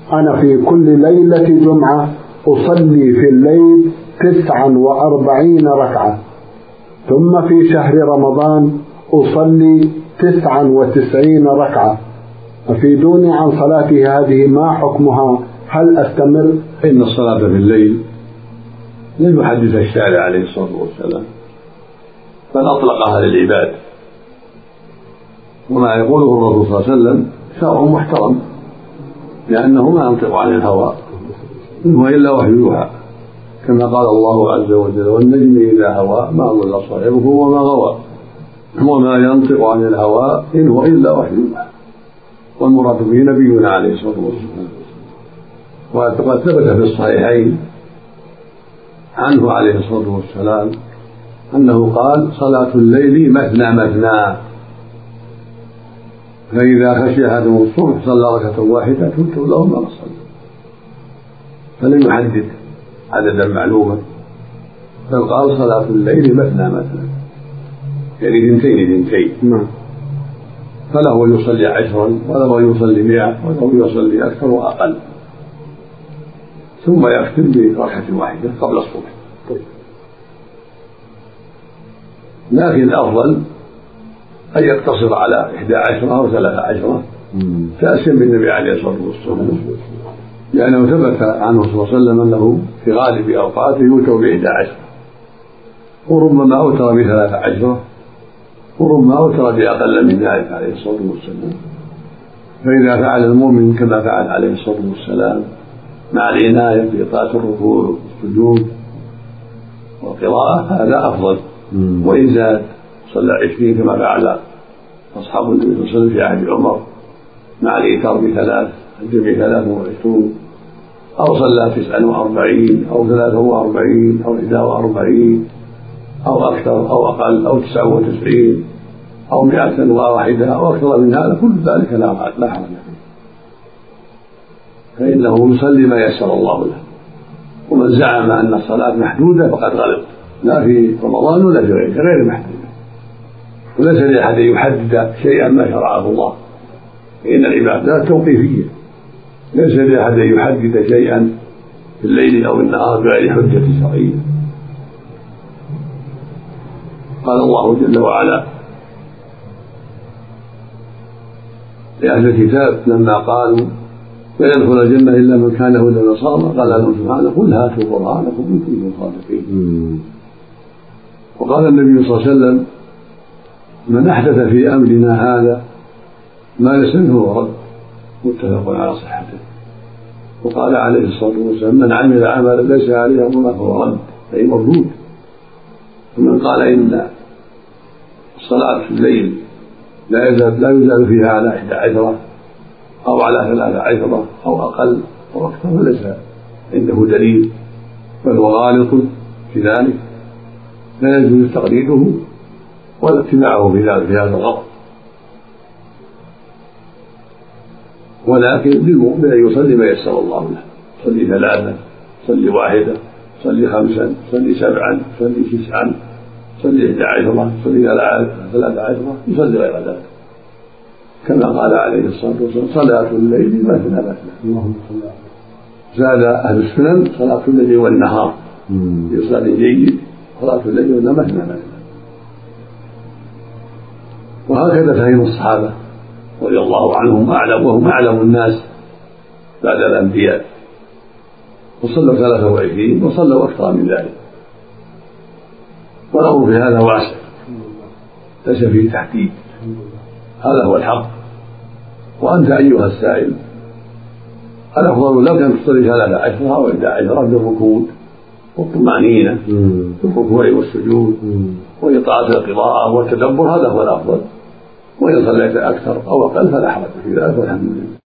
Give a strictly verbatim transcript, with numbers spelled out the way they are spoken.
أنا في كل ليلة جمعة أصلي في الليل تسعا وأربعين ركعة، ثم في شهر رمضان أصلي تسعا وتسعين ركعة، أفيدوني عن صلاتي هذه، ما حكمها؟ هل أستمر؟ إن الصلاة في الليل لم يحدث الشارع عليه الصلاة والسلام، بل أطلقها للعباد، وما يقوله الرسول صلى الله عليه وسلم شرع محترم، لأنه ما ينطق عن الهوى إن هو إلا وحي يوحى، كما قال الله عز وجل: والنجم إذا هوى ما ضل صاحبه وما غوى، وما ينطق عن الهوى إن هو إلا وحي يوحى. والمراد به نبينا عليه الصلاة والسلام. وقد ثبت في الصحيحين عنه عليه الصلاة والسلام أنه قال: صلاة الليل مثنى مثنى، فإذا خشي أحدهم الصبح صلى ركعة واحدة تلت له ما صلى. فلم يحدد عددا معلوما، بل قال: صلاة الليل مثنى مثنى، يعني اثنتين اثنتين، فله يصلي عشرا وله يصلي مئة وله يصلي أكثر وأقل، ثم يختم بركعة واحدة قبل الصبح. لكن الأفضل أن يقتصر على إحدى عشرة أو ثلاثة عشرة تأسيا بالنبي عليه الصلاة والسلام، لأنه ثبت عنه صلى الله عليه وسلم أنه في غالب أوقاته يوتر بإحدى عشرة، وربما أوتر بثلاثة عشرة، وربما أوتر بأقل من ذلك عليه الصلاة والسلام. فإذا فعل المؤمن كما فعل عليه الصلاة والسلام مع العناية بإطاعة الركوع والسجود والقراءة هذا أفضل. وإن زاد صلى عشرين كما فعل أصحاب النبي صلى الله عليه وسلم في عهد عمر مع الإيتار بثلاث الجمع ثلاث وعشرون، أو صلى تسعا وأربعين أو ثلاثة وأربعين أو إحدى وأربعين أو أكثر أو أقل أو تسعة وتسعين أو مئة وواحدة أو أكثر من هذا، كل ذلك لا حرج فيه، فإنه يصلي ما يسر الله له. ومن زعم أن الصلاة محدودة فقد غلط، لا في رمضان ولا في غيره، غير محدودة، وليس لأحد يحدد شيئا ما شرعه الله، فإن العبادات توقيفية، ليس لأحد يحدد شيئا في الليل أو النهار بغير حجة شرعية. قال الله جل وعلا لأهل الكتاب لما قالوا لا يدخل الجنة إلا من كان هدى نصارى قال لهم سبحانه: قل هاتوا برهانكم إن كنتم صادقين. وقال النبي صلى الله عليه وسلم: من أحدث في أمرنا هذا ما ليس منه رد، متفق على صحته. وقال عليه الصلاة والسلام: من عمل عملا ليس عليه أمرنا فهو رد، أي مردود. ومن قال إن الصلاة في الليل لا يزال لا يزال فيها على إحدى عشرة أو على ثلاثة عشرة أو أقل أو أكثر فليس عنده دليل، بل هو غالط في ذلك، لا يجوز تقليده ولا اتباعه في ذلك في هذا الغلط. ولكن للمؤمن أن يصلي ما يسر الله له، صلي ثلاثة، صلي واحدة، صلي خمسا، صلي سبعا، صلي تسعا، صلي إحدى عشرة، صلي ثلاثة عشرة، يصلي غير ذلك، كما قال عليه الصلاة والسلام: صلاة الليل مثنى مثنى. زاد أهل السنن: صلاة الليل والنهار، يصلي جيد، صلاة الليل والنهار مثنى مثنى. وهكذا فهم الصحابة رضي الله عنهم أعلم، وهم أعلم الناس بعد الأنبياء، وصلوا ثلاثة وعشرين وصلوا أكثر من ذلك، والأمر في هذا واسع ليس فيه تحديد، هذا هو الحق. وأنت أيها السائل، الأفضل لك أن تصلي ثلاثة عشرة أو إحدى عشرة بالركوع والطمأنينة في الركوع والسجود وإطاعة القراءة والتدبر، هذا هو الأفضل. وإن صليت أكثر أو أقل فلا حرج في ذلك، والحمد لله.